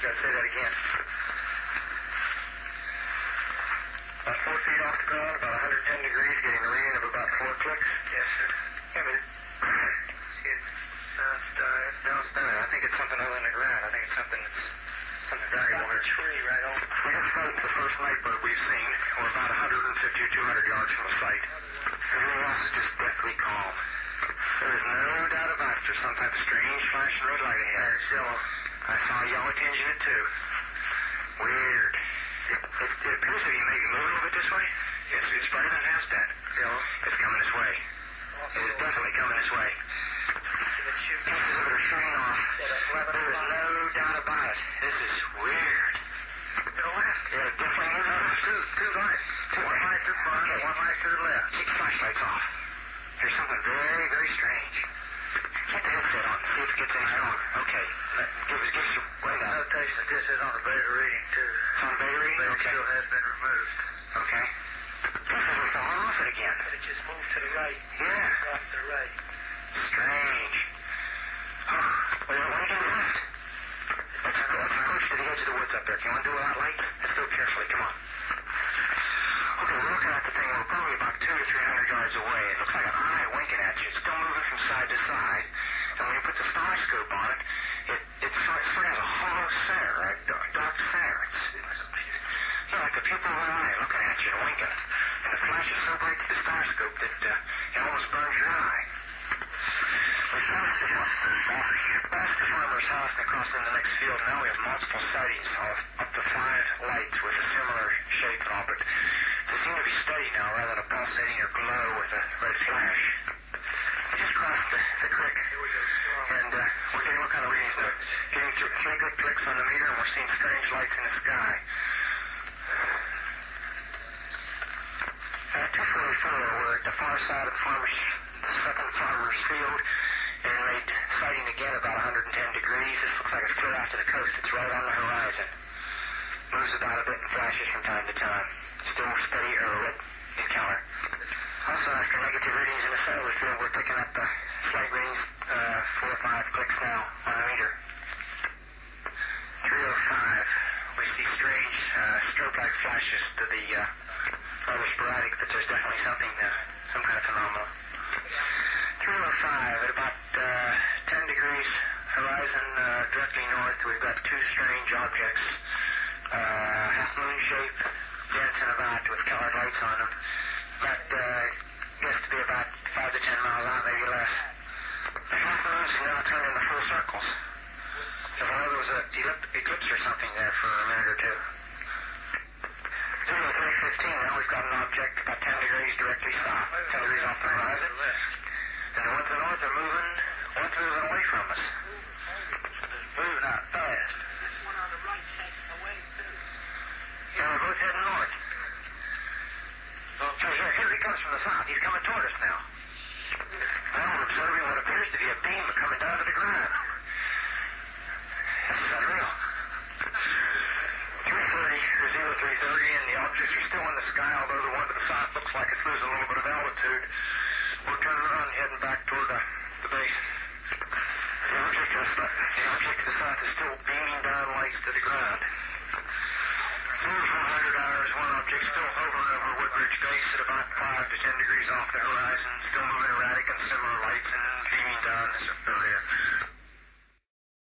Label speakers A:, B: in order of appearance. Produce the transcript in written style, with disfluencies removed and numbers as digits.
A: Say that again. About 4 feet off the ground, about 110 degrees, getting a reading of about 4 clicks.
B: Yes, sir.
A: Yeah, but
B: No, it's dying.
A: no, it's not. I think it's something other than the ground. I think it's something variable here.
B: Tree right on.
A: We just spoke to the first night bird we've seen. We're about 150 or 200 yards from the site. Everything else is just deathly calm. There is no doubt about it. There's some type of strange flashing red light ahead. It's yellow. I saw a yellow tinge in it too. Weird. It appears to be maybe moving a little bit this way. It's brighter than it has been.
B: Yellow.
A: It's coming this way. It is definitely coming this way. Pieces of it are shooting off. There is no doubt about it. This is weird.
B: To the left.
A: Yeah, definitely moving off.
B: Two lights. One light to the front,
A: Okay.
B: one light to the left.
A: Keep the flashlights off. There's something very, very strange. Get the headset on. See if it gets any stronger. Okay. Give us your rundown.
B: Notation that this is on a beta reading, too.
A: It's on beta reading?
B: Beta
A: Okay.
B: still has been removed.
A: Okay. Pieces are falling off it again.
B: But it just moved to the right.
A: Yeah.
B: Off to the right.
A: Strange. Oh, well, what are you doing left? Let's approach to the edge of the woods up there. Can you want to do it without lights? Let's do it carefully. Come on. Okay, we're looking at the thing. We're probably about 200 to 300 yards away. It looks like an eye winking at you. It's still moving from side to side. And when you put the star scope on it, it sort of has a hollow center, a dark center. It's like the pupil of an eye looking at you and winking. And the flash is so bright to the star scope that it almost burns your eye. We passed the farmer's house and across in the next field. Now we have multiple sightings of up to 5 lights with a similar shape and all, but they seem to be steady now rather than a pulsating or glow with a red flash. We just crossed the creek, and we're getting what kind of readings now? Getting 3 good clicks on the meter, and we're seeing strange lights in the sky. 244, we're at the far side of the second farmer's field, and made sighting again about 110 degrees. This looks like it's clear out to the coast. It's right on the horizon. Moves about a bit and flashes from time to time. Still steady red encounter. Also, after negative readings in the satellite field, we're picking up slight readings, 4 or 5 clicks now on the meter. 305, we see strange strobe-like flashes to the rather sporadic, but there's definitely something, some kind of phenomenon. 305, at about 10 degrees horizon directly north, we've got 2 strange objects, half-moon shape, dancing about with colored lights on them. That gets to be about 5 to 10 miles out, maybe less. The half-moons have now turned into full circles. As though there was an eclipse or something there for a minute or two. 315, now we've got an object about 10 degrees directly south, 10 degrees off the horizon. And the ones in the north are moving, one's moving away from us. It's moving out fast.
B: This one on the right heading away, too.
A: Yeah, we're both heading north. Okay, here he comes from the south. He's coming toward us now. Now we're observing what appears to be a beam coming down to the ground. This is unreal. 330 or 0330, and the objects are still in the sky, although the one to the south looks like it's losing a little bit of altitude. We're turning around and heading back toward the base. The object to the south is still beaming down lights to the ground. 0400 hours, one object still hovering over Woodbridge Base at about 5 to 10 degrees off the horizon, still moving erratic and similar lights and beaming down, or